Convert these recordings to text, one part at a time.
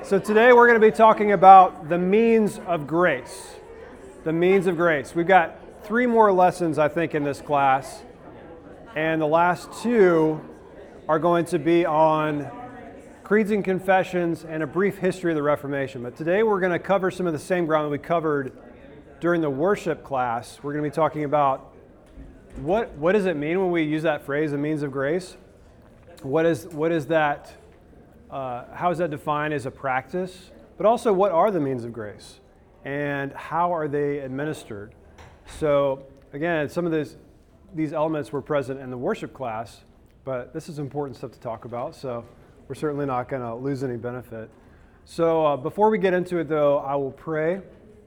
So today we're going to be talking about the means of grace. The means of grace. We've got 3 more lessons, I think, in this class. And the last 2 are going to be on creeds and confessions and a brief history of the Reformation. But today we're going to cover some of the same ground that we covered during the worship class. We're going to be talking about what does it mean when we use that phrase, the means of grace? What is that? How is that defined as a practice? But also, what are the means of grace? And how are they administered? So, again, some of these elements were present in the worship class, but this is important stuff to talk about, so we're certainly not going to lose any benefit. So, before we get into it, though, I will pray,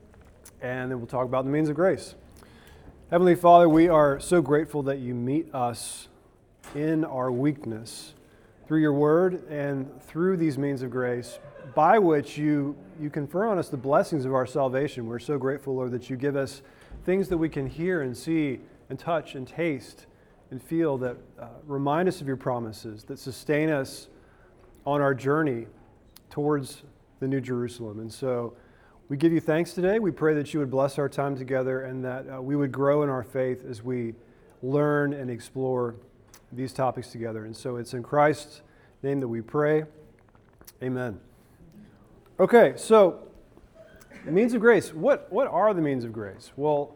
and then we'll talk about the means of grace. Heavenly Father, we are so grateful that you meet us in our weakness through your word and through these means of grace, by which you confer on us the blessings of our salvation. We're so grateful, Lord, that you give us things that we can hear and see and touch and taste and feel that remind us of your promises, that sustain us on our journey towards the New Jerusalem. And so we give you thanks today. We pray that you would bless our time together and that we would grow in our faith as we learn and explore these topics together. And so it's in Christ's name that we pray. Amen. Okay, so the means of grace. What are the means of grace? Well,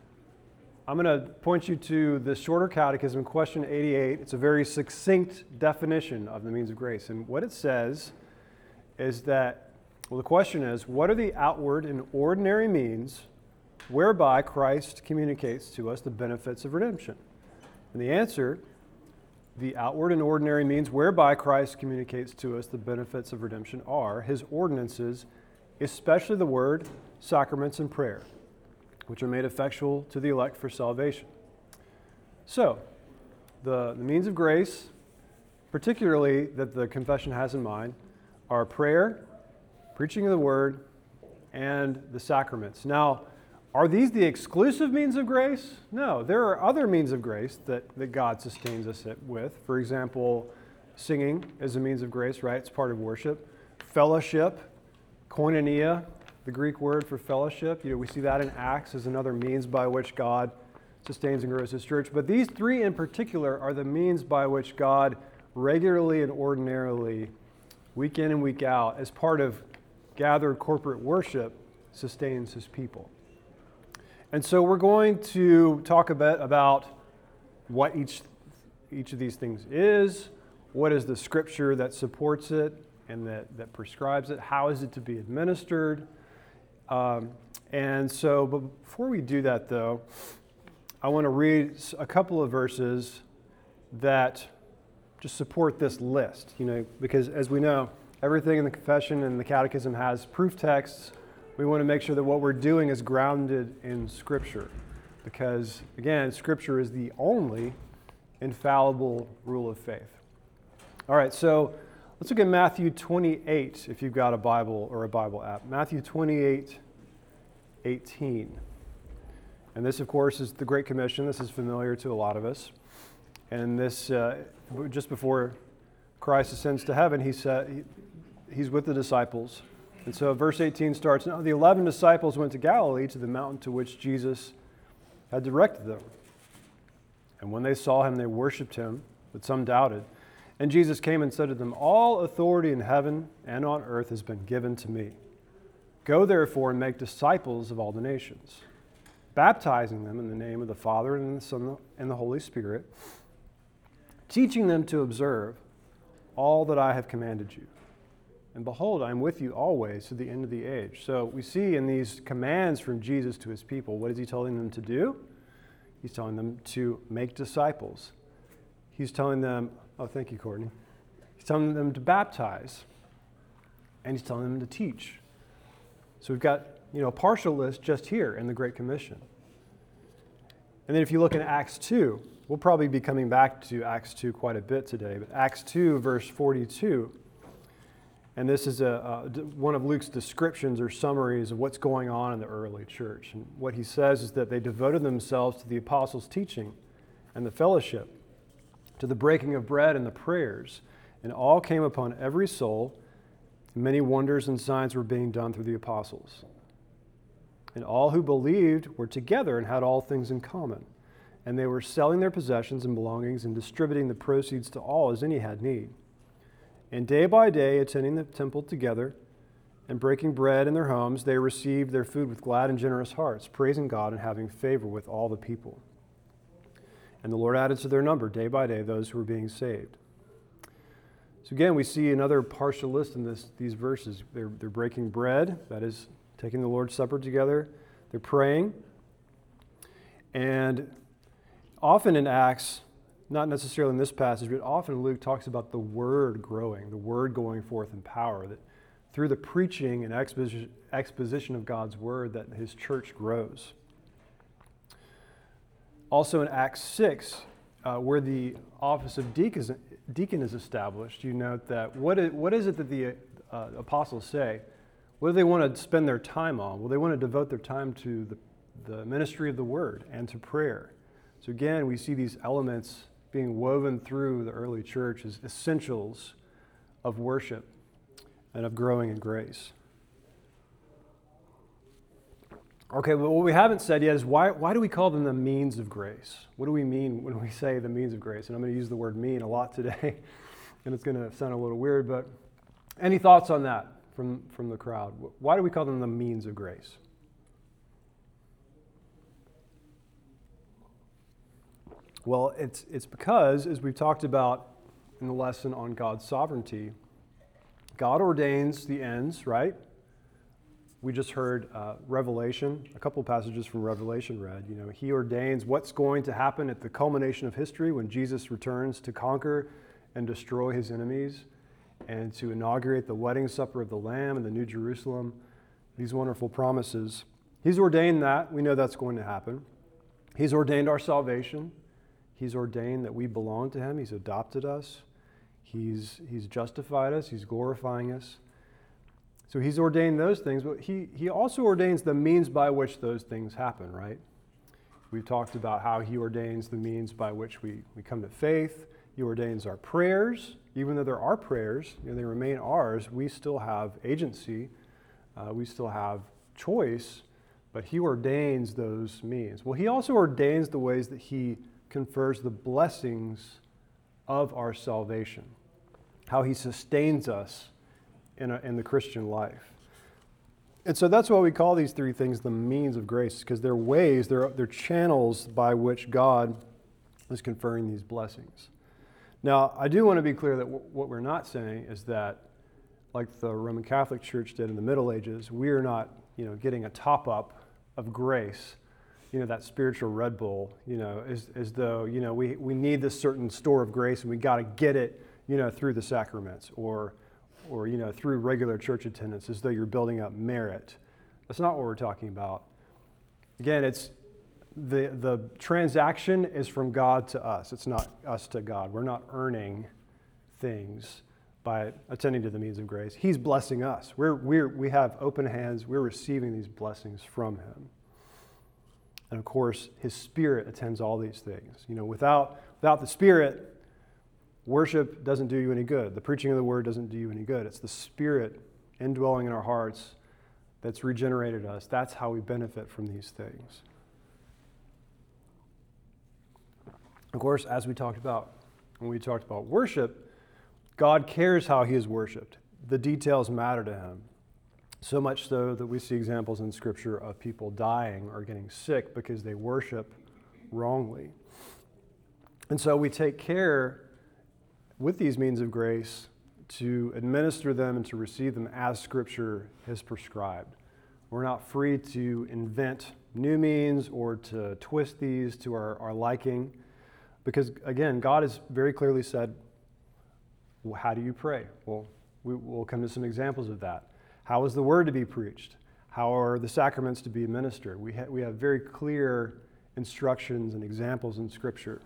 I'm going to point you to the Shorter Catechism, question 88. It's a very succinct definition of the means of grace. And what it says is that, well, the question is, what are the outward and ordinary means whereby Christ communicates to us the benefits of redemption? And the answer, the outward and ordinary means whereby Christ communicates to us the benefits of redemption are his ordinances, especially the word, sacraments, and prayer, which are made effectual to the elect for salvation. So, the means of grace, particularly that the confession has in mind, are prayer, preaching of the word, and the sacraments. Now, are these the exclusive means of grace? No, there are other means of grace that God sustains us with. For example, singing is a means of grace, right? It's part of worship. Fellowship, koinonia, the Greek word for fellowship. We see that in Acts as another means by which God sustains and grows his church. But these 3 in particular are the means by which God regularly and ordinarily, week in and week out, as part of gathered corporate worship, sustains his people. And so we're going to talk a bit about what each of these things is, what is the scripture that supports it and that prescribes it, how is it to be administered. And so, but before we do that, though, I want to read a couple of verses that just support this list, because as we know, everything in the confession and the catechism has proof texts. We want to make sure that what we're doing is grounded in Scripture because, again, Scripture is the only infallible rule of faith. All right, so let's look at Matthew 28 if you've got a Bible or a Bible app. Matthew 28:18. And this, of course, is the Great Commission. This is familiar to a lot of us. And this, just before Christ ascends to heaven, he said he's with the disciples. And so verse 18 starts, "Now the 11 disciples went to Galilee to the mountain to which Jesus had directed them. And when they saw him, they worshipped him, but some doubted. And Jesus came and said to them, 'All authority in heaven and on earth has been given to me. Go therefore and make disciples of all the nations, baptizing them in the name of the Father and the Son and the Holy Spirit, teaching them to observe all that I have commanded you. And behold, I am with you always to the end of the age.'" So we see in these commands from Jesus to his people, what is he telling them to do? He's telling them to make disciples. He's telling them, oh, thank you, Courtney. He's telling them to baptize. And he's telling them to teach. So we've got, a partial list just here in the Great Commission. And then if you look at Acts 2, we'll probably be coming back to Acts 2 quite a bit today, but Acts 2, verse 42, and this is one of Luke's descriptions or summaries of what's going on in the early church. And what he says is that they devoted themselves to the apostles' teaching and the fellowship, to the breaking of bread and the prayers, and all came upon every soul, Many wonders and signs were being done through the apostles. And all who believed were together and had all things in common. And they were selling their possessions and belongings and distributing the proceeds to all as any had need. And day by day, attending the temple together and breaking bread in their homes, they received their food with glad and generous hearts, praising God and having favor with all the people. And the Lord added to their number day by day those who were being saved. So again, we see another partial list in these verses. They're breaking bread, that is, taking the Lord's Supper together. They're praying. And often in Acts, not necessarily in this passage, but often Luke talks about the word growing, the word going forth in power, that through the preaching and exposition of God's word that his church grows. Also in Acts 6, where the office of deacon is established, you note that what is it that the apostles say? What do they want to spend their time on? Well, they want to devote their time to the ministry of the word and to prayer. So again, we see these elements being woven through the early church as essentials of worship and of growing in grace. Okay, well, what we haven't said yet is why do we call them the means of grace? What do we mean when we say the means of grace? And I'm going to use the word mean a lot today, and it's going to sound a little weird, but any thoughts on that from the crowd? Why do we call them the means of grace? Well, it's because, as we've talked about in the lesson on God's sovereignty, God ordains the ends, right? We just heard Revelation, a couple of passages from Revelation read. You know, he ordains what's going to happen at the culmination of history when Jesus returns to conquer and destroy his enemies and to inaugurate the wedding supper of the Lamb and the New Jerusalem, these wonderful promises. He's ordained that. We know that's going to happen. He's ordained our salvation. He's ordained that we belong to him. He's adopted us. He's justified us. He's glorifying us. So he's ordained those things, but he also ordains the means by which those things happen, right? We've talked about how he ordains the means by which we come to faith. He ordains our prayers. Even though they're our prayers, they remain ours, we still have agency. We still have choice, but he ordains those means. Well, he also ordains the ways that he confers the blessings of our salvation, how he sustains us in the Christian life. And so that's why we call these three things the means of grace, because they're ways, they're channels by which God is conferring these blessings. Now, I do want to be clear that what we're not saying is that, like the Roman Catholic Church did in the Middle Ages, we are not, getting a top-up of grace, that spiritual Red Bull, as though, we need this certain store of grace and we got to get it, through the sacraments or through regular church attendance, as though you're building up merit. That's not what we're talking about. Again, it's the transaction is from God to us. It's not us to God. We're not earning things by attending to the means of grace. He's blessing us. We have open hands. We're receiving these blessings from him. And of course, his Spirit attends all these things. Without the Spirit, worship doesn't do you any good. The preaching of the word doesn't do you any good. It's the Spirit indwelling in our hearts that's regenerated us. That's how we benefit from these things. Of course, as we talked about, when we talked about worship, God cares how he is worshiped. The details matter to him. So much so that we see examples in Scripture of people dying or getting sick because they worship wrongly. And so we take care with these means of grace to administer them and to receive them as Scripture has prescribed. We're not free to invent new means or to twist these to our liking, because again, God has very clearly said, well, how do you pray? Well, we'll come to some examples of that. How is the word to be preached? How are the sacraments to be administered? We have very clear instructions and examples in Scripture.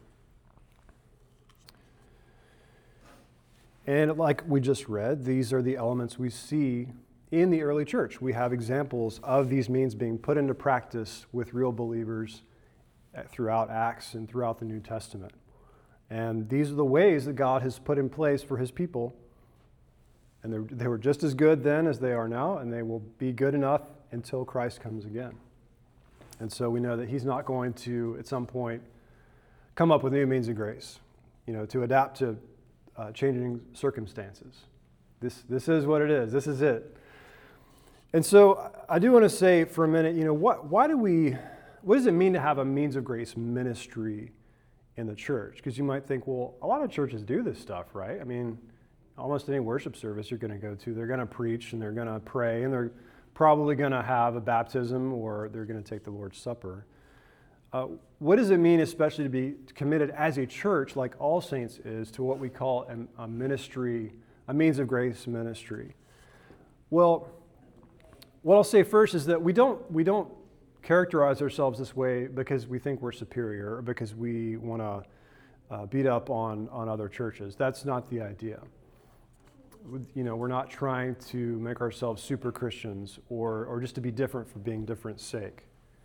And like we just read, these are the elements we see in the early church. We have examples of these means being put into practice with real believers throughout Acts and throughout the New Testament. And these are the ways that God has put in place for his people And they were just as good then as they are now, and they will be good enough until Christ comes again. And so we know that he's not going to, at some point, come up with new means of grace, to adapt to changing circumstances. This is what it is. This is it. And so I do want to say for a minute, what does it mean to have a means of grace ministry in the church? Because you might think, well, a lot of churches do this stuff, right? I mean, almost any worship service you're going to go to, they're going to preach and they're going to pray and they're probably going to have a baptism or they're going to take the Lord's Supper. What does it mean, especially to be committed as a church, like All Saints is, to what we call a ministry, a means of grace ministry? Well, what I'll say first is that we don't characterize ourselves this way because we think we're superior or because we want to beat up on other churches. That's not the idea. We're not trying to make ourselves super Christians or just to be different for being different's sake.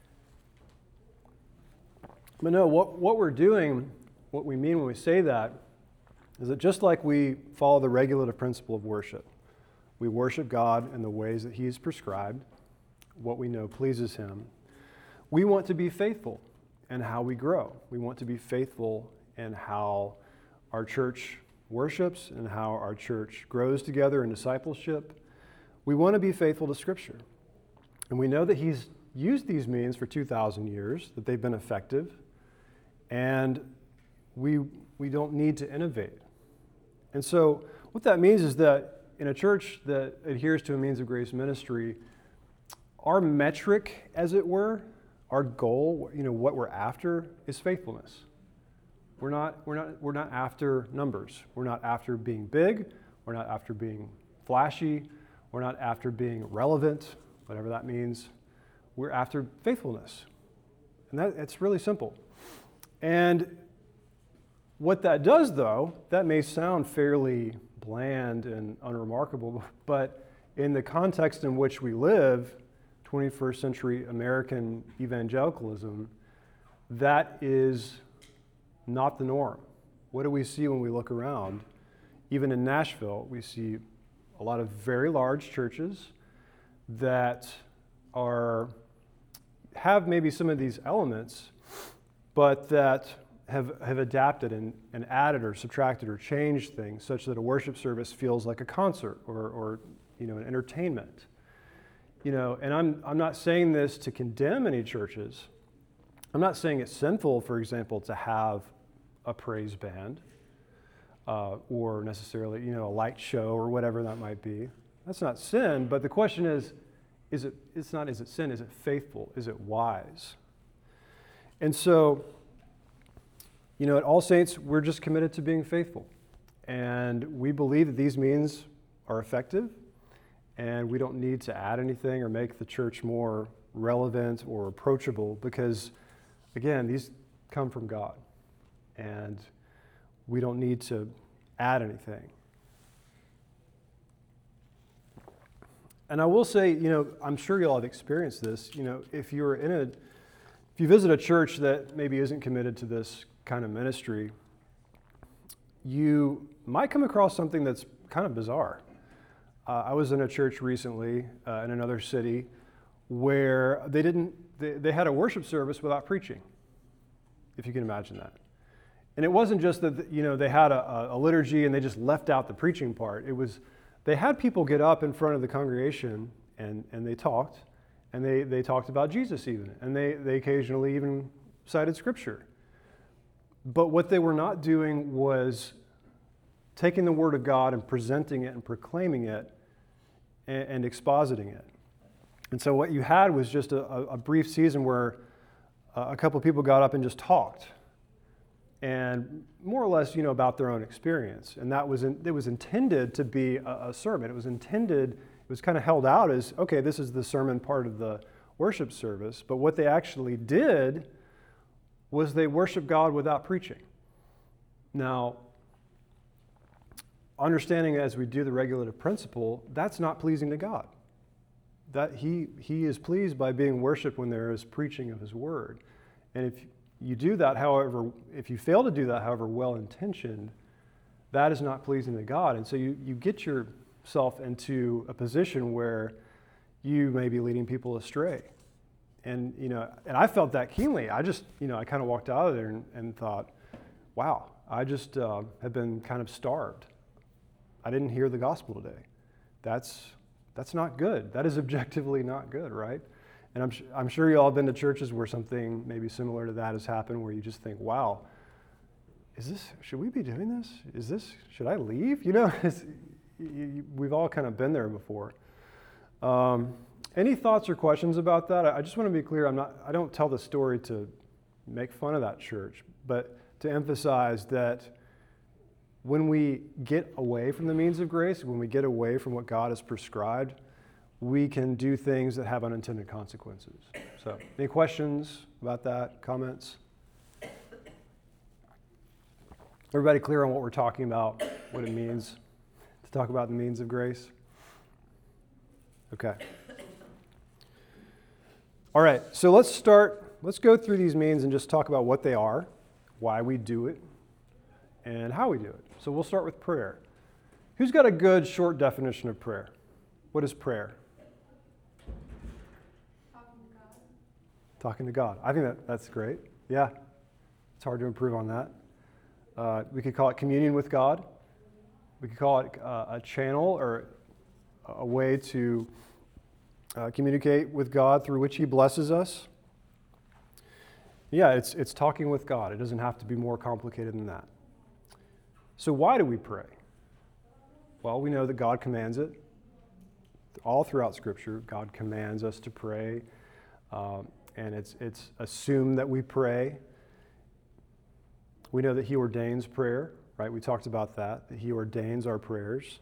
But no, what we're doing, what we mean when we say that, is that just like we follow the regulative principle of worship, we worship God in the ways that He's prescribed, what we know pleases Him. We want to be faithful in how we grow. We want to be faithful in how our church worships and how our church grows together in discipleship. We want to be faithful to Scripture. And we know that He's used these means for 2,000 years, that they've been effective, and we don't need to innovate. And so what that means is that in a church that adheres to a means of grace ministry, our metric, as it were, our goal, what we're after is faithfulness. We're not after numbers. We're not after being big. We're not after being flashy. We're not after being relevant, whatever that means. We're after faithfulness. And it's really simple. And what that does, though, that may sound fairly bland and unremarkable, but in the context in which we live, 21st century American evangelicalism, that is not the norm. What do we see when we look around? Even in Nashville, we see a lot of very large churches that have maybe some of these elements, but that have adapted and added or subtracted or changed things such that a worship service feels like a concert or an entertainment. And I'm not saying this to condemn any churches. I'm not saying it's sinful, for example, to have a praise band or necessarily, a light show or whatever that might be. That's not sin, but the question is it sin? Is it faithful? Is it wise? And so, at All Saints, we're just committed to being faithful. And we believe that these means are effective, and we don't need to add anything or make the church more relevant or approachable because, again, these come from God. And we don't need to add anything. And I will say, I'm sure you'll have experienced this. If you visit a church that maybe isn't committed to this kind of ministry, you might come across something that's kind of bizarre. I was in a church recently in another city where they had a worship service without preaching, if you can imagine that. And it wasn't just that, they had a liturgy and they just left out the preaching part. It was, they had people get up in front of the congregation and they talked, and they talked about Jesus even, and they occasionally even cited Scripture. But what they were not doing was taking the Word of God and presenting it and proclaiming it and expositing it. And so what you had was just a brief season where a couple of people got up and just talked, and more or less, about their own experience. And it was intended to be a sermon. It was kind of held out as, okay, this is the sermon part of the worship service. But what they actually did was they worshiped God without preaching. Now, understanding as we do the regulative principle, that's not pleasing to God. That He is pleased by being worshiped when there is preaching of His word. And if you do that, however, if you fail to do that, however well-intentioned, that is not pleasing to God. And so you get your yourself into a position where you may be leading people astray. And, and I felt that keenly. I just, I kind of walked out of there and thought, wow, I just have been kind of starved. I didn't hear the gospel today. That's not good. That is objectively not good, right? And I'm sure you all have been to churches where something maybe similar to that has happened, where you just think, wow, should we be doing this? Should I leave? We've all kind of been there before. Any thoughts or questions about that? I just want to be clear, I don't tell the story to make fun of that church, but to emphasize that when we get away from the means of grace, when we get away from what God has prescribed, we can do things that have unintended consequences. So, any questions about that? Comments? Everybody clear on what we're talking about, what it means to talk about the means of grace? Okay. All right, so let's go through these means and just talk about what they are, why we do it, and how we do it. So we'll start with prayer. Who's got a good short definition of prayer? What is prayer? Talking to God. I think that's great. Yeah, it's hard to improve on that. We could call it communion with God. We could call it a channel or a way to communicate with God through which He blesses us. Yeah, it's talking with God. It doesn't have to be more complicated than that. So why do we pray? Well, we know that God commands it. All throughout Scripture, God commands us to pray, and it's assumed that we pray. We know that He ordains prayer, right? We talked about that He ordains our prayers.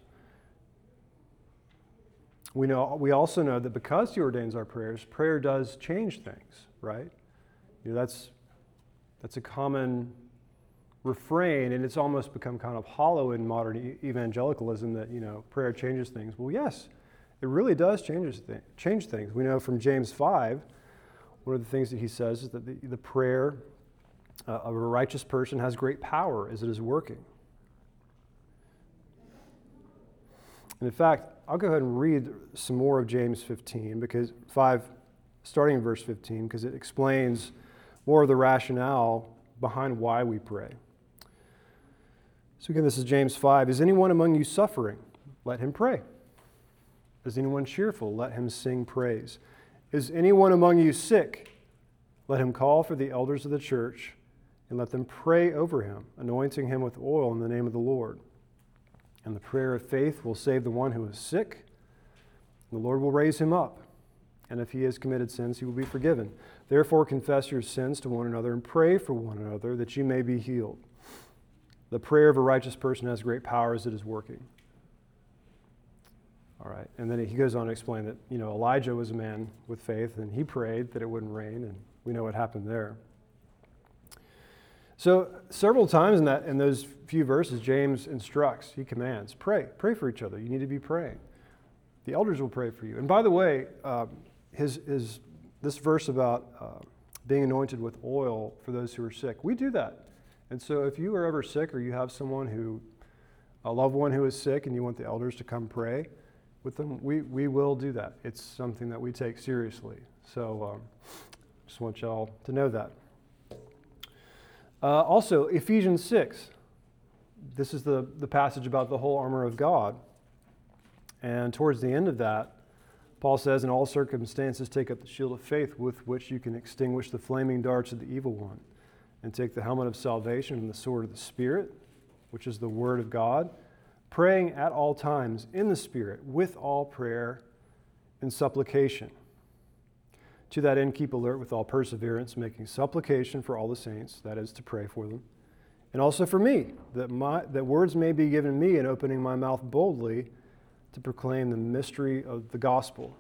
We also know that because He ordains our prayers, prayer does change things, right? That's a common refrain, and it's almost become kind of hollow in modern evangelicalism that, prayer changes things. Well, yes, it really does change things. We know from James 5, one of the things that he says is that the prayer of a righteous person has great power as it is working. And in fact, I'll go ahead and read some more of James 15, starting in verse 15, because it explains more of the rationale behind why we pray. So again, this is James 5. Is anyone among you suffering? Let him pray. Is anyone cheerful? Let him sing praise. Is anyone among you sick? Let him call for the elders of the church and let them pray over him, anointing him with oil in the name of the Lord. And the prayer of faith will save the one who is sick, and the Lord will raise him up. And if he has committed sins, he will be forgiven. Therefore, confess your sins to one another and pray for one another that you may be healed. The prayer of a righteous person has great power as it is working. All right, and then he goes on to explain that, Elijah was a man with faith, and he prayed that it wouldn't rain, and we know what happened there. So several times in those few verses, James instructs, he commands, pray for each other. You need to be praying. The elders will pray for you. And by the way, this verse about being anointed with oil for those who are sick, we do that. And so if you are ever sick or you have a loved one who is sick and you want the elders to come pray with them, we will do that. It's something that we take seriously. So just want y'all to know that. Also, Ephesians 6. This is the passage about the whole armor of God. And towards the end of that, Paul says, in all circumstances, take up the shield of faith with which you can extinguish the flaming darts of the evil one, and take the helmet of salvation and the sword of the Spirit, which is the word of God, praying at all times in the Spirit with all prayer and supplication. To that end, keep alert with all perseverance, making supplication for all the saints, that is, to pray for them, and also for me, that words may be given me in opening my mouth boldly to proclaim the mystery of the gospel.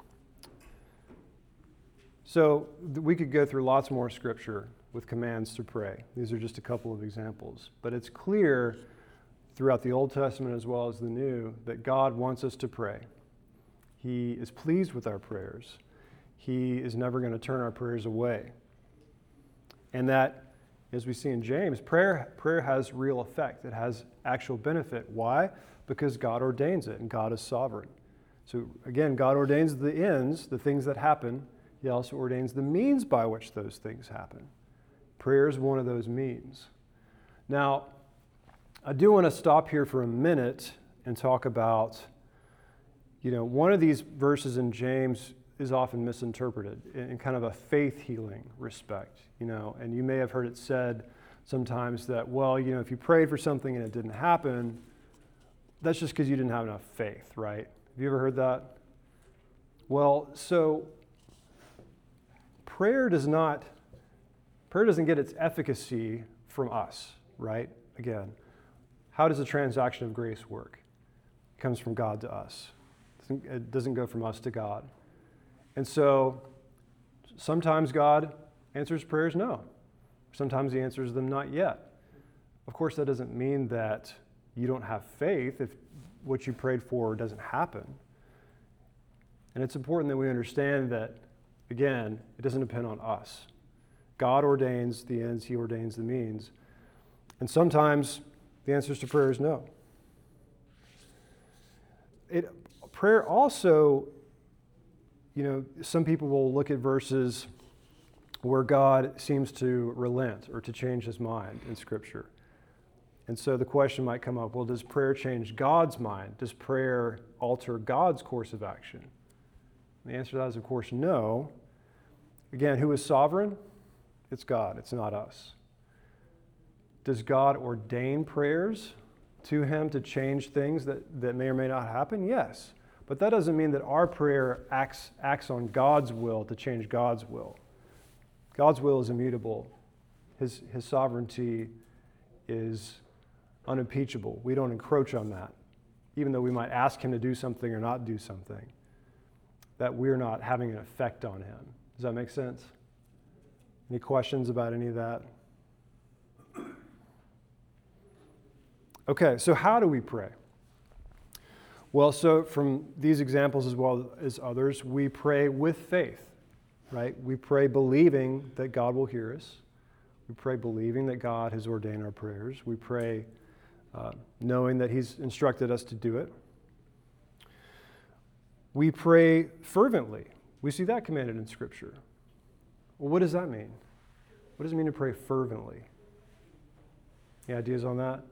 So we could go through lots more scripture with commands to pray. These are just a couple of examples. But it's clear throughout the Old Testament as well as the New that God wants us to pray. He is pleased with our prayers. He is never going to turn our prayers away. And that As we see in James, prayer has real effect. It has actual benefit. Why? Because God ordains it, and God is sovereign. So again, God ordains the ends, the things that happen. He also ordains the means by which those things happen. Prayer is one of those means. Now, I do want to stop here for a minute and talk about, one of these verses in James is often misinterpreted in kind of a faith healing respect, and you may have heard it said sometimes that, if you prayed for something and it didn't happen, that's just because you didn't have enough faith, right? Have you ever heard that? Well, so prayer doesn't get its efficacy from us, right? Again, how does the transaction of grace work? It comes from God to us. It doesn't go from us to God. And so sometimes God answers prayers no. Sometimes he answers them not yet. Of course, that doesn't mean that you don't have faith if what you prayed for doesn't happen. And it's important that we understand that, again, it doesn't depend on us. God ordains the ends, he ordains the means. And sometimes the answers to prayer is no. Prayer also, some people will look at verses where God seems to relent or to change his mind in Scripture. And so the question might come up, well, does prayer change God's mind? Does prayer alter God's course of action? And the answer to that is, of course, no. Again, who is sovereign? It's God. It's not us. Does God ordain prayers to him to change things that may or may not happen? Yes. But that doesn't mean that our prayer acts on God's will to change God's will. God's will is immutable. His sovereignty is unimpeachable. We don't encroach on that, even though we might ask him to do something or not do something, that we're not having an effect on him. Does that make sense? Any questions about any of that? Okay, so how do we pray? Well, so from these examples as well as others, we pray with faith, right? We pray believing that God will hear us. We pray believing that God has ordained our prayers. We pray knowing that he's instructed us to do it. We pray fervently. We see that commanded in Scripture. Well, what does that mean? What does it mean to pray fervently? Any ideas on that?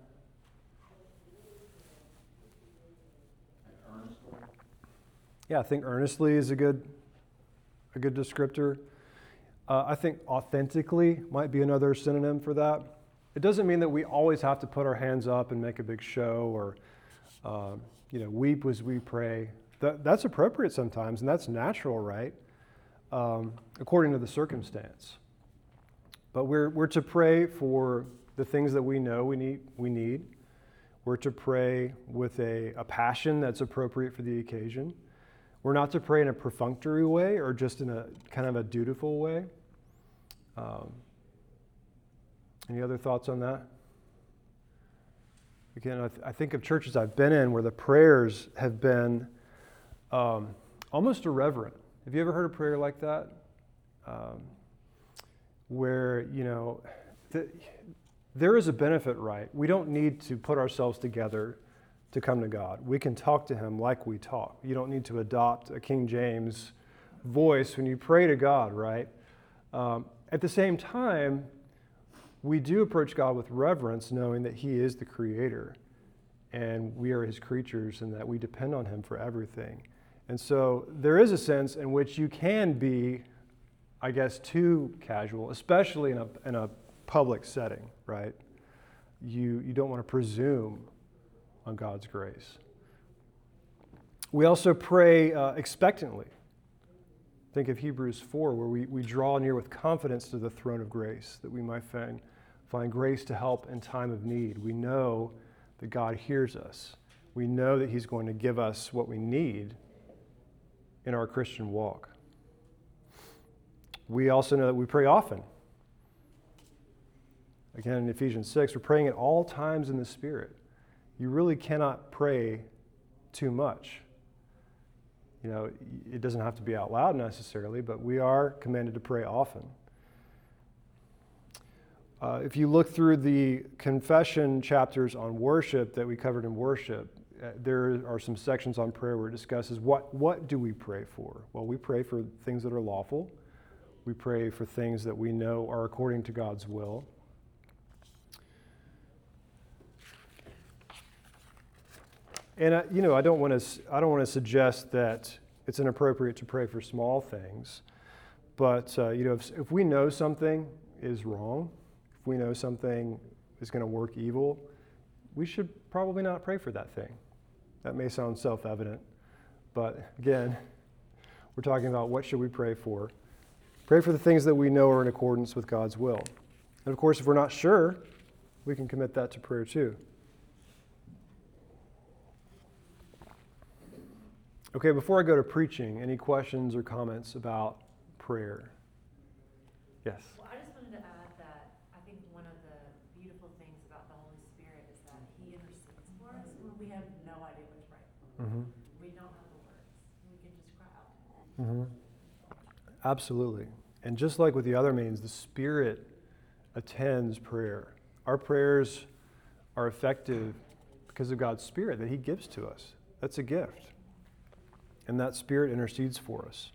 Yeah, I think earnestly is a good descriptor. I think authentically might be another synonym for that. It doesn't mean that we always have to put our hands up and make a big show or, weep as we pray. That's appropriate sometimes, and that's natural, right? According to the circumstance. But we're to pray for the things that we know we need. We're to pray with a passion that's appropriate for the occasion. We're not to pray in a perfunctory way or just in a kind of a dutiful way. Any other thoughts on that? Again, I think of churches I've been in where the prayers have been almost irreverent. Have you ever heard a prayer like that? Where, there is a benefit, right? We don't need to put ourselves together to come to God. We can talk to him like we talk. You don't need to adopt a King James voice when you pray to God, right? At the same time, we do approach God with reverence, knowing that he is the creator and we are his creatures and that we depend on him for everything. And so there is a sense in which you can be, I guess, too casual, especially in a public setting, right? You don't want to presume on God's grace. We also pray expectantly. Think of Hebrews 4, where we draw near with confidence to the throne of grace, that we might find grace to help in time of need. We know that God hears us. We know that he's going to give us what we need in our Christian walk. We also know that we pray often. Again, in Ephesians 6, we're praying at all times in the Spirit. You really cannot pray too much. It doesn't have to be out loud necessarily, but we are commanded to pray often. If you look through the confession chapters on worship that we covered in worship, there are some sections on prayer where it discusses what do we pray for? Well, we pray for things that are lawful. We pray for things that we know are according to God's will. And I don't want to suggest that it's inappropriate to pray for small things, but if we know something is wrong, if we know something is going to work evil, we should probably not pray for that thing. That may sound self-evident, but again, we're talking about what should we pray for. Pray for the things that we know are in accordance with God's will. And of course, if we're not sure, we can commit that to prayer too. Okay, before I go to preaching, any questions or comments about prayer? Yes? Well, I just wanted to add that I think one of the beautiful things about the Holy Spirit is that He intercedes for us when we have no idea what to pray. Mm-hmm. We don't have the words. We can just cry out. Mm-hmm. Absolutely. And just like with the other means, the Spirit attends prayer. Our prayers are effective because of God's Spirit that He gives to us. That's a gift. And that Spirit intercedes for us.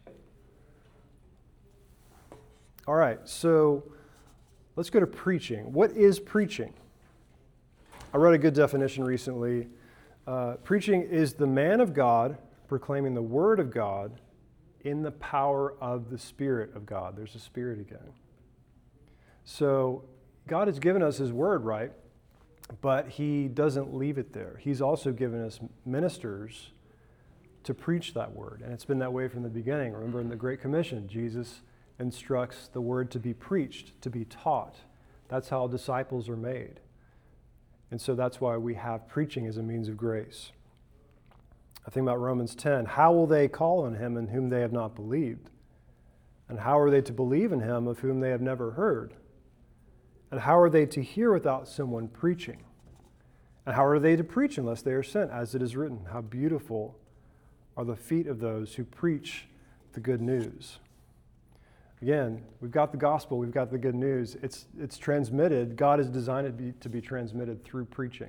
All right, so let's go to preaching. What is preaching? I read a good definition recently. Preaching is the man of God proclaiming the Word of God in the power of the Spirit of God. There's a Spirit again. So God has given us His Word, right? But He doesn't leave it there. He's also given us ministers to preach that Word. And it's been that way from the beginning. Remember in the Great Commission, Jesus instructs the Word to be preached, to be taught. That's how disciples are made. And so that's why we have preaching as a means of grace. I think about Romans 10. How will they call on Him in whom they have not believed? And how are they to believe in Him of whom they have never heard? And how are they to hear without someone preaching? And how are they to preach unless they are sent? As it is written, how beautiful are the feet of those who preach the good news. Again, we've got the gospel, we've got the good news. It's transmitted. God has designed it to be transmitted through preaching.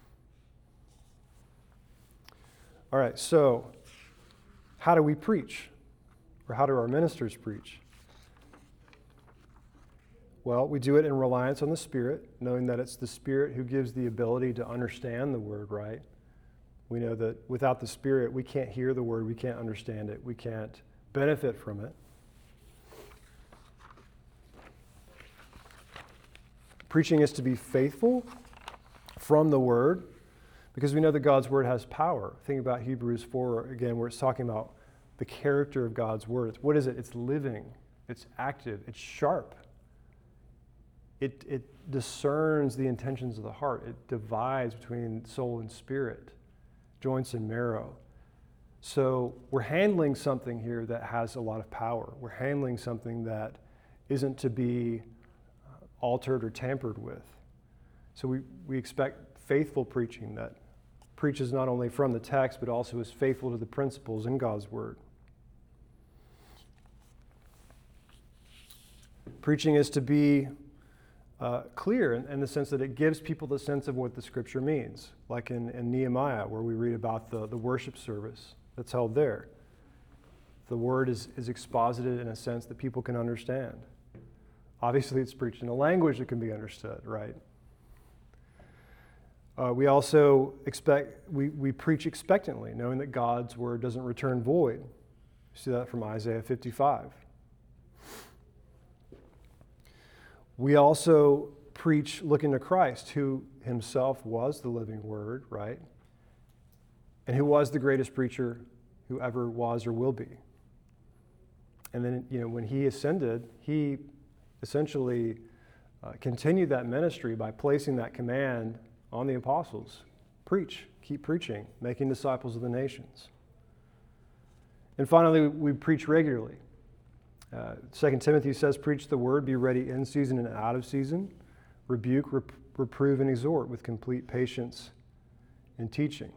All right, so how do we preach? Or how do our ministers preach? Well, we do it in reliance on the Spirit, knowing that it's the Spirit who gives the ability to understand the Word, right? We know that without the Spirit, we can't hear the Word, we can't understand it, we can't benefit from it. Preaching is to be faithful from the Word, because we know that God's Word has power. Think about Hebrews 4, again, where it's talking about the character of God's Word. What is it? It's living, it's active, it's sharp. It discerns the intentions of the heart. It divides between soul and spirit, joints and marrow. So we're handling something here that has a lot of power. We're handling something that isn't to be altered or tampered with. So we expect faithful preaching that preaches not only from the text, but also is faithful to the principles in God's Word. Preaching is to be clear in the sense that it gives people the sense of what the Scripture means, like in Nehemiah, where we read about the worship service that's held there. The Word is exposited in a sense that people can understand. Obviously, it's preached in a language that can be understood, right? We also we preach expectantly, knowing that God's Word doesn't return void. You see that from Isaiah 55. We also preach looking to Christ, who Himself was the living Word, right? And who was the greatest preacher who ever was or will be. And then, when He ascended, He essentially continued that ministry by placing that command on the apostles. Preach, keep preaching, making disciples of the nations. And finally, we preach regularly. 2 Timothy says, preach the word, be ready in season and out of season, rebuke, reprove, and exhort with complete patience and teaching.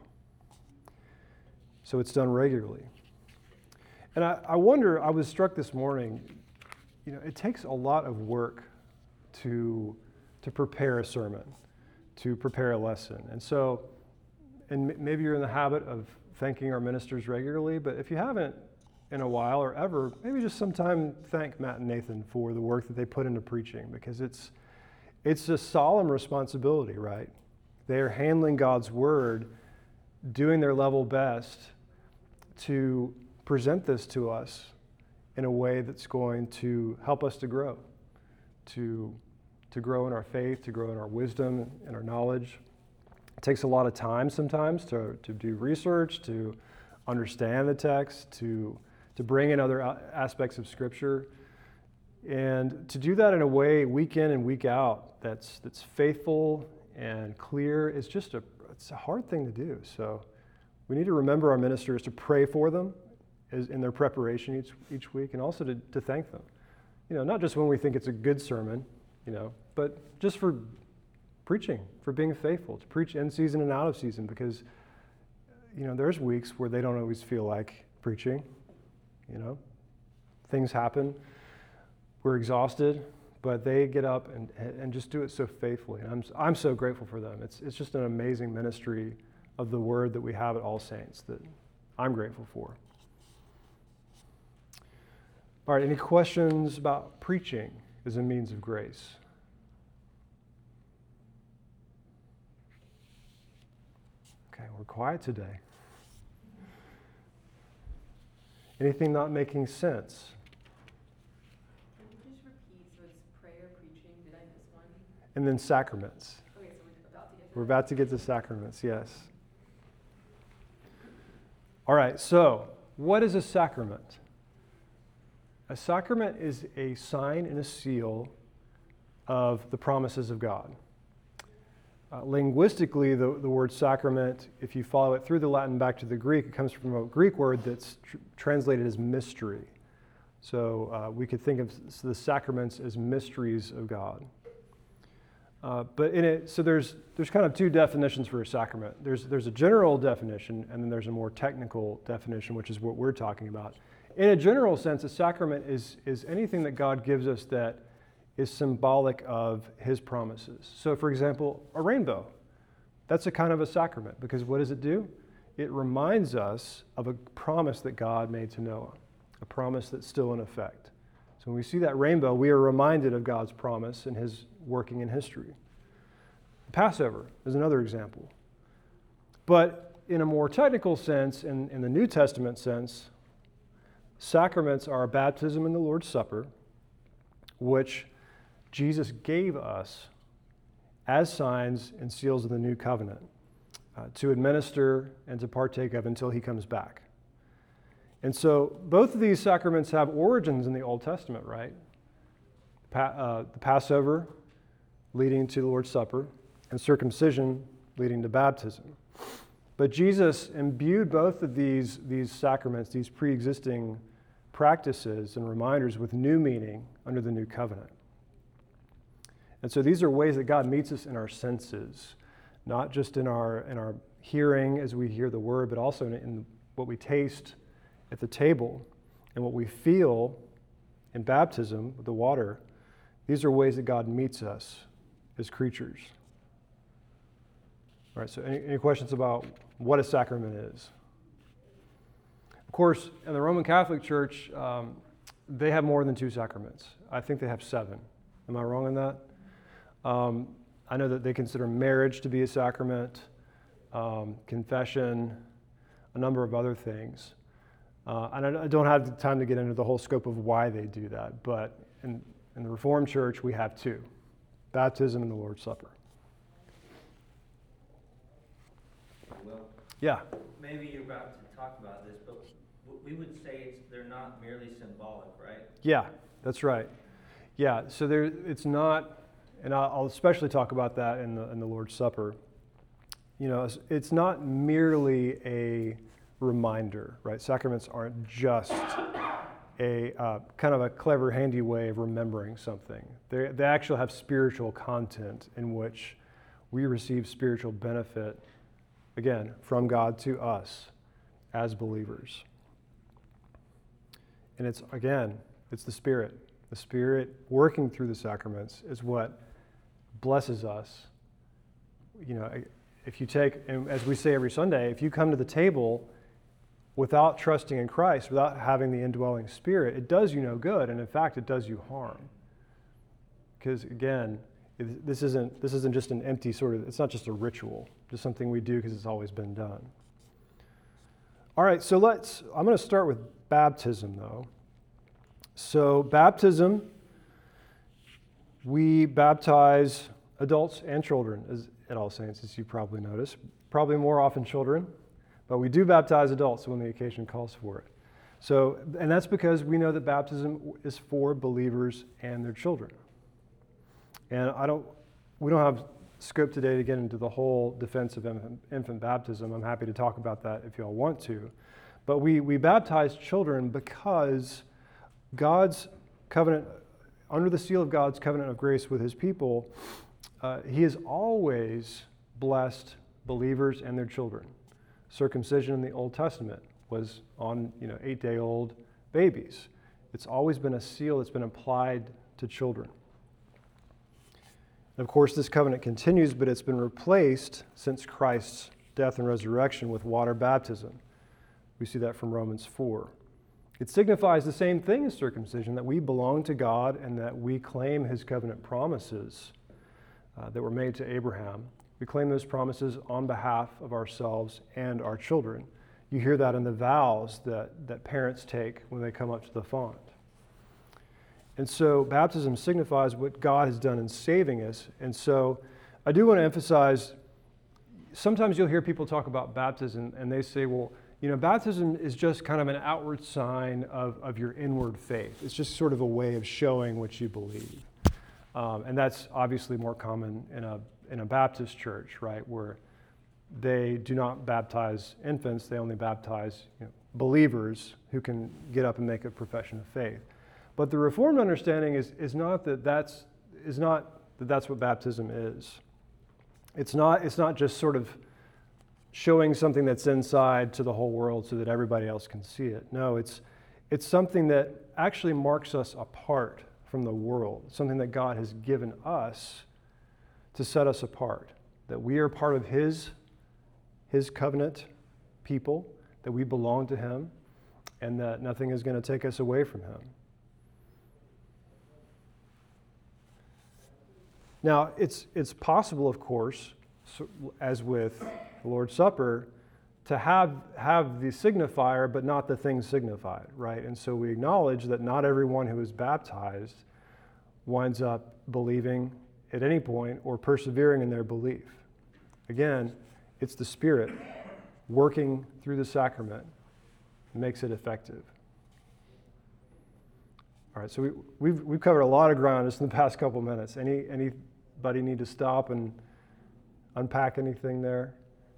So it's done regularly. And I wonder, I was struck this morning, it takes a lot of work to to prepare a sermon, to prepare a lesson. And so, and maybe you're in the habit of thanking our ministers regularly, but if you haven't in a while or ever, maybe just sometime thank Matt and Nathan for the work that they put into preaching, because it's a solemn responsibility, right? They are handling God's word, doing their level best to present this to us in a way that's going to help us to grow in our faith, to grow in our wisdom and our knowledge. It takes a lot of time sometimes to do research, to understand the text, to bring in other aspects of Scripture, and to do that in a way week in and week out that's faithful and clear. It's a hard thing to do. So we need to remember our ministers, to pray for them in their preparation each week, and also to thank them. Not just when we think it's a good sermon, but just for preaching, for being faithful, to preach in season and out of season, because, there's weeks where they don't always feel like preaching, Things happen, we're exhausted, but they get up and just do it so faithfully. And I'm so grateful for them. It's just an amazing ministry of the word that we have at All Saints that I'm grateful for. All right, any questions about preaching as a means of grace? Okay, we're quiet today. Anything not making sense? Can you just repeat? So it's prayer, preaching. Did I miss one? And then sacraments. Okay, so we're about to get to We're about to get to sacraments, yes. All right, so what is a sacrament? A sacrament is a sign and a seal of the promises of God. Linguistically, the word sacrament, if you follow it through the Latin back to the Greek, it comes from a Greek word that's translated as mystery. So we could think of the sacraments as mysteries of God. But in it, so there's kind of two definitions for a sacrament. There's a general definition, and then there's a more technical definition, which is what we're talking about. In a general sense, a sacrament is anything that God gives us that is symbolic of His promises. So, for example, a rainbow. That's a kind of a sacrament, because what does it do? It reminds us of a promise that God made to Noah, a promise that's still in effect. So when we see that rainbow, we are reminded of God's promise and His working in history. Passover is another example. But in a more technical sense, in the New Testament sense, sacraments are baptism and the Lord's Supper, which Jesus gave us as signs and seals of the new covenant to administer and to partake of until He comes back. And so both of these sacraments have origins in the Old Testament, right? The Passover leading to the Lord's Supper, and circumcision leading to baptism. But Jesus imbued both of these sacraments, these pre-existing practices and reminders, with new meaning under the new covenant. And so these are ways that God meets us in our senses, not just in our hearing as we hear the word, but also in what we taste at the table and what we feel in baptism with the water. These are ways that God meets us as creatures. All right, so any questions about what a sacrament is? Of course, in the Roman Catholic Church, they have more than 2 sacraments. I think they have 7. Am I wrong on that? I know that they consider marriage to be a sacrament, confession, a number of other things. And I don't have the time to get into the whole scope of why they do that, but in the Reformed Church, we have 2, baptism and the Lord's Supper. Well, Yeah. maybe you're about to talk about this, but we would say they're not merely symbolic, right? Yeah, that's right. Yeah, so it's not, and I'll especially talk about that in the Lord's Supper. It's not merely a reminder, right? Sacraments aren't just a kind of a clever, handy way of remembering something. They actually have spiritual content in which we receive spiritual benefit, again, from God to us as believers. And it's the Spirit. The Spirit working through the sacraments is what blesses us. You know, if you take, and as we say every Sunday, if you come to the table without trusting in Christ, without having the indwelling Spirit, it does you no good, and in fact, it does you harm. Because again, this isn't just an empty sort of, it's not just a ritual, just something we do because it's always been done. All right, so I'm going to start with baptism though. So baptism, we baptize adults and children at All Saints, as you probably noticed. Probably more often children, but we do baptize adults when the occasion calls for it. So, and that's because we know that baptism is for believers and their children. And we don't have scope today to get into the whole defense of infant baptism. I'm happy to talk about that if y'all want to. But we baptize children because God's covenant, under the seal of God's covenant of grace with his people, he has always blessed believers and their children. Circumcision in the Old Testament was on 8-day-old babies. It's always been a seal that's been applied to children. And of course, this covenant continues, but it's been replaced since Christ's death and resurrection with water baptism. We see that from Romans 4. It signifies the same thing as circumcision, that we belong to God and that we claim his covenant promises that were made to Abraham. We claim those promises on behalf of ourselves and our children. You hear that in the vows that parents take when they come up to the font. And so baptism signifies what God has done in saving us. And so I do want to emphasize, sometimes you'll hear people talk about baptism and they say, well, baptism is just kind of an outward sign of your inward faith. It's just sort of a way of showing what you believe. And that's obviously more common in a Baptist church, right, where they do not baptize infants, they only baptize believers who can get up and make a profession of faith. But the Reformed understanding is not that that's what baptism is. It's not just sort of showing something that's inside to the whole world so that everybody else can see it. No, it's something that actually marks us apart from the world, something that God has given us to set us apart, that we are part of his covenant people, that we belong to him, and that nothing is going to take us away from him. Now, it's possible, of course, as with the Lord's Supper, to have the signifier but not the thing signified, right? And so we acknowledge that not everyone who is baptized winds up believing at any point or persevering in their belief. Again, it's the Spirit working through the sacrament that makes it effective. All right, so we've covered a lot of ground just in the past couple minutes. Anybody need to stop and unpack anything there?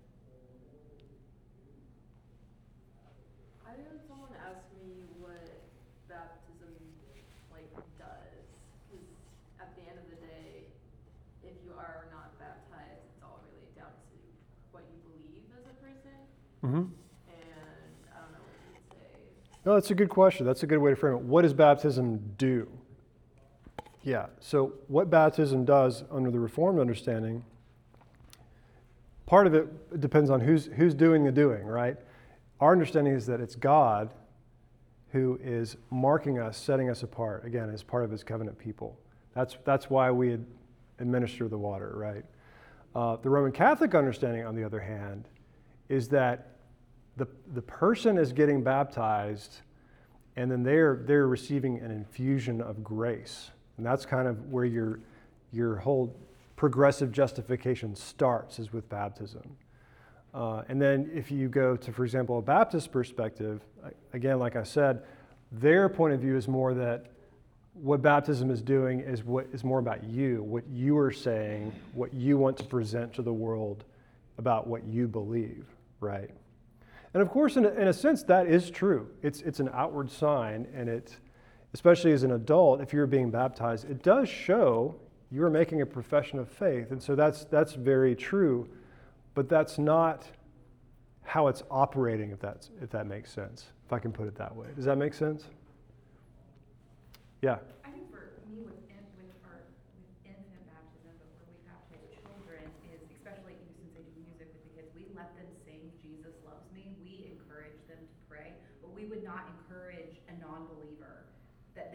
I had someone ask me what baptism does, because at the end of the day, if you are or not baptized, it's all really down to what you believe as a person. Mm-hmm. And I don't know what you would say. No, that's a good question. That's a good way to frame it. What does baptism do? Yeah, so what baptism does under the Reformed understanding, part of it depends on who's doing the doing, right? Our understanding is that it's God who is marking us, setting us apart, again, as part of his covenant people. That's why we administer the water, right? The Roman Catholic understanding, on the other hand, is that the person is getting baptized and then they're receiving an infusion of grace. And that's kind of where your whole progressive justification starts, is with baptism. And then if you go to, for example, a Baptist perspective, again, like I said, their point of view is more that what baptism is doing is more about you, what you are saying, what you want to present to the world about what you believe, right? And of course, in a sense, that is true. It's an outward sign, and it, especially as an adult, if you're being baptized, it does show you're making a profession of faith. And so that's very true, but that's not how it's operating, if that makes sense, if I can put it that way. Does that make sense? Yeah. I think for me with infant baptism, but when we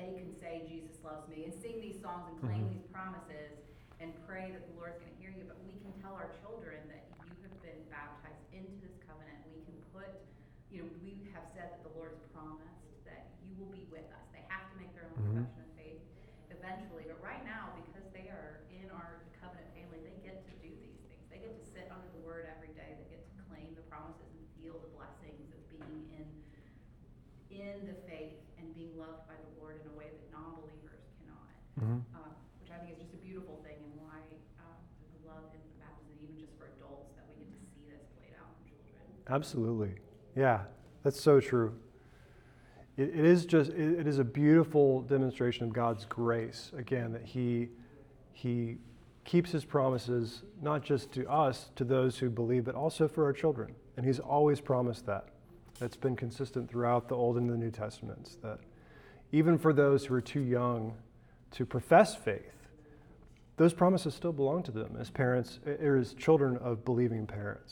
they can say Jesus loves me and sing these songs and claim these promises and pray that the Lord's going to hear you. But we can tell our children that you have been baptized into this covenant. We can put, we have said that the Lord's promised that you will be with us. They have to make their own profession of faith eventually. But right now, because they are in our covenant family, they get to do these things. They get to sit under the word every day. They get to claim the promises and feel the blessings of being in the faith and being loved by the Lord in a way that non-believers cannot. Which I think is just a beautiful thing, and why the love in baptism, even just for adults, that we get to see this played out in children. Absolutely. Yeah, that's so true. It is a beautiful demonstration of God's grace, again, that He keeps His promises, not just to us, to those who believe, but also for our children. And He's always promised that. That's been consistent throughout the Old and the New Testaments, that even for those who are too young to profess faith, those promises still belong to them as parents, or as children of believing parents.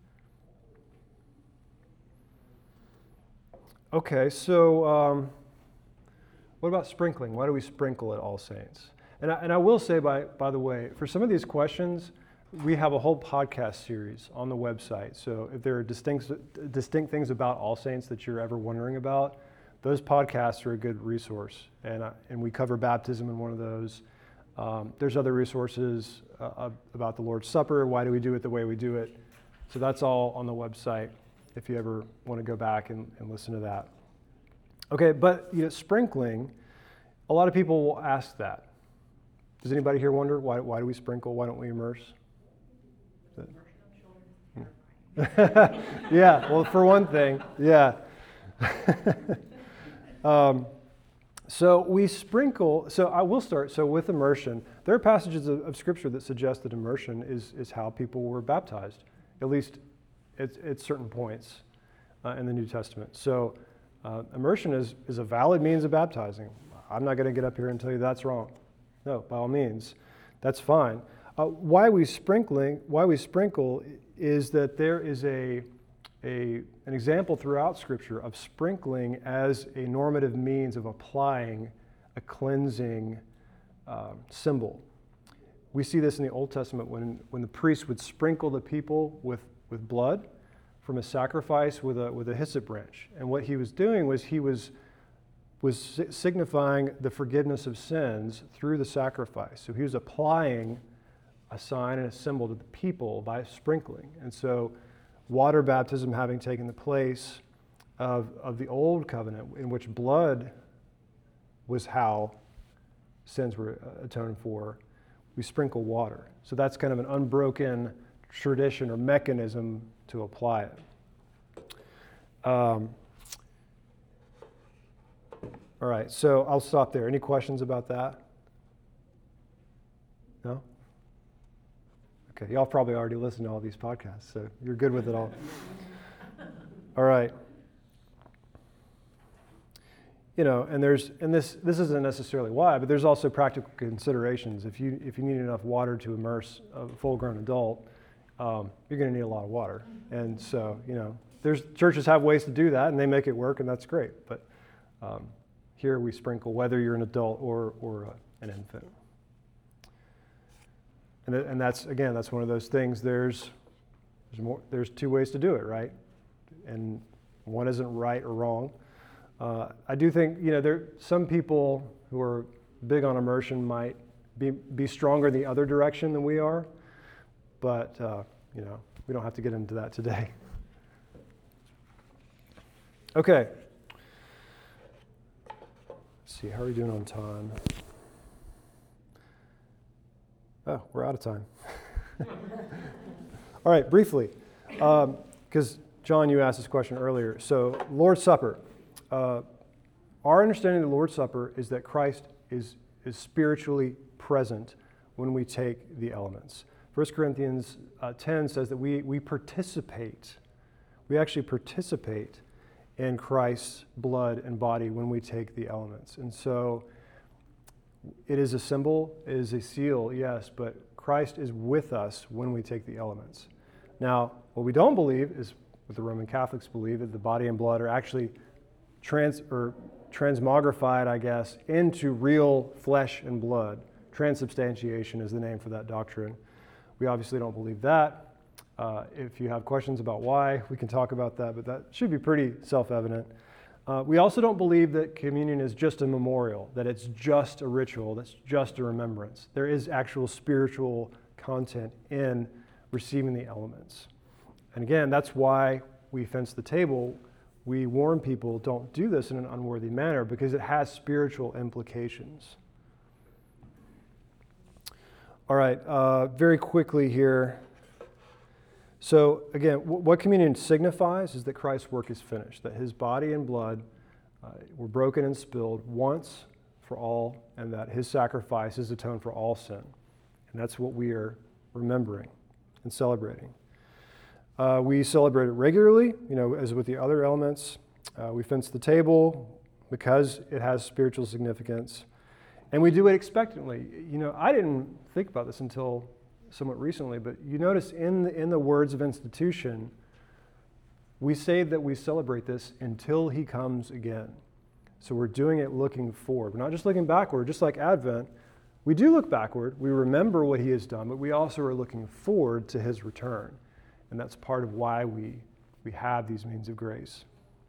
Okay, so what about sprinkling? Why do we sprinkle at All Saints? And I will say, by the way, for some of these questions, we have a whole podcast series on the website. So if there are distinct things about All Saints that you're ever wondering about, those podcasts are a good resource. And we cover baptism in one of those. There's other resources about the Lord's Supper. Why do we do it the way we do it? So that's all on the website if you ever want to go back and listen to that. Okay, but sprinkling, a lot of people will ask that. Does anybody here wonder why do we sprinkle? Why don't we immerse? Yeah, well, for one thing, yeah. So we sprinkle, so I will start, so with immersion, there are passages of Scripture that suggest that immersion is how people were baptized, at least at certain points in the New Testament. So immersion is a valid means of baptizing. I'm not going to get up here and tell you that's wrong. No, by all means, that's fine. Why we sprinkle is that there is an example throughout Scripture of sprinkling as a normative means of applying a cleansing symbol. We see this in the Old Testament when the priest would sprinkle the people with blood from a sacrifice with a hyssop branch. And what he was doing was he was signifying the forgiveness of sins through the sacrifice. So he was applying a sign and a symbol to the people by sprinkling. And so water baptism having taken the place of the old covenant, in which blood was how sins were atoned for, we sprinkle water. So that's kind of an unbroken tradition or mechanism to apply it. All right, so I'll stop there. Any questions about that? No? Okay, y'all probably already listened to all these podcasts, so you're good with it all. All right. And this isn't necessarily why, but there's also practical considerations. If you need enough water to immerse a full-grown adult, you're going to need a lot of water. And so, there's churches have ways to do that, and they make it work, and that's great. But here we sprinkle whether you're an adult or an infant. And that's one of those things. There's two ways to do it, right? And one isn't right or wrong. I do think some people who are big on immersion might be stronger in the other direction than we are, but we don't have to get into that today. Okay. Let's see, how are we doing on time? Oh, we're out of time. All right, briefly, because John, you asked this question earlier. So, Lord's Supper. Our understanding of the Lord's Supper is that Christ is spiritually present when we take the elements. 1 Corinthians 10 says that we participate. We actually participate in Christ's blood and body when we take the elements. And so it is a symbol, it is a seal, yes, but Christ is with us when we take the elements. Now, what we don't believe is what the Roman Catholics believe, that the body and blood are actually transmogrified, I guess, into real flesh and blood. Transubstantiation is the name for that doctrine. We obviously don't believe that. If you have questions about why, we can talk about that, but that should be pretty self-evident. We also don't believe that communion is just a memorial, that it's just a ritual, that's just a remembrance. There is actual spiritual content in receiving the elements. And again, that's why we fence the table. We warn people, don't do this in an unworthy manner, because it has spiritual implications. All right, very quickly here. So again, what communion signifies is that Christ's work is finished, that his body and blood were broken and spilled once for all, and that his sacrifice is atoned for all sin. And that's what we are remembering and celebrating. We celebrate it regularly, as with the other elements. We fence the table because it has spiritual significance. And we do it expectantly. I didn't think about this until somewhat recently, but you notice in the words of institution, we say that we celebrate this until he comes again. So we're doing it looking forward. We're not just looking backward, just like Advent. We do look backward. We remember what he has done, but we also are looking forward to his return. And that's part of why we have these means of grace.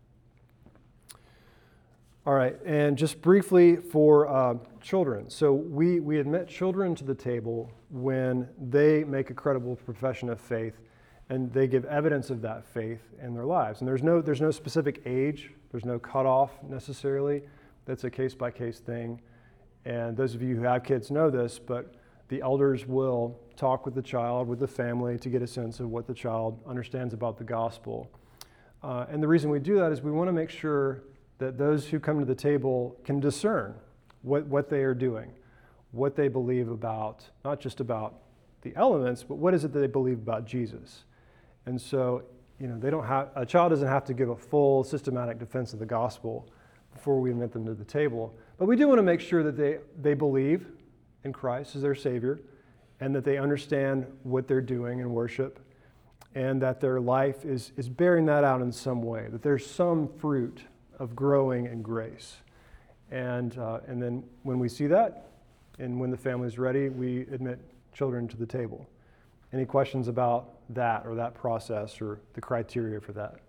All right, and just briefly for children. So we admit children to the table when they make a credible profession of faith and they give evidence of that faith in their lives. And there's no specific age, there's no cutoff necessarily. That's a case-by-case thing. And those of you who have kids know this, but the elders will talk with the child, with the family, to get a sense of what the child understands about the gospel. And the reason we do that is we want to make sure that those who come to the table can discern what they are doing, what they believe about, not just about the elements, but what is it that they believe about Jesus. And so, a child doesn't have to give a full systematic defense of the gospel before we admit them to the table. But we do want to make sure that they believe in Christ as their Savior, and that they understand what they're doing in worship, and that their life is bearing that out in some way, that there's some fruit of growing in grace. And then when we see that, and when the family's ready, we admit children to the table. Any questions about that or that process or the criteria for that?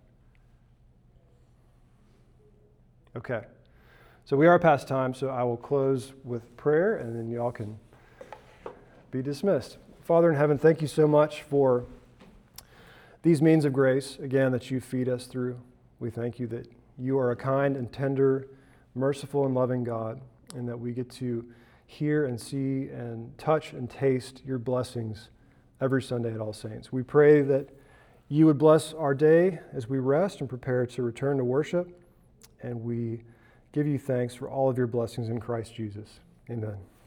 Okay. So we are past time, so I will close with prayer, and then y'all can be dismissed. Father in heaven, thank you so much for these means of grace, again, that you feed us through. We thank you that you are a kind and tender, merciful and loving God, and that we get to hear and see and touch and taste your blessings every Sunday at All Saints. We pray that you would bless our day as we rest and prepare to return to worship, and we give you thanks for all of your blessings in Christ Jesus. Amen.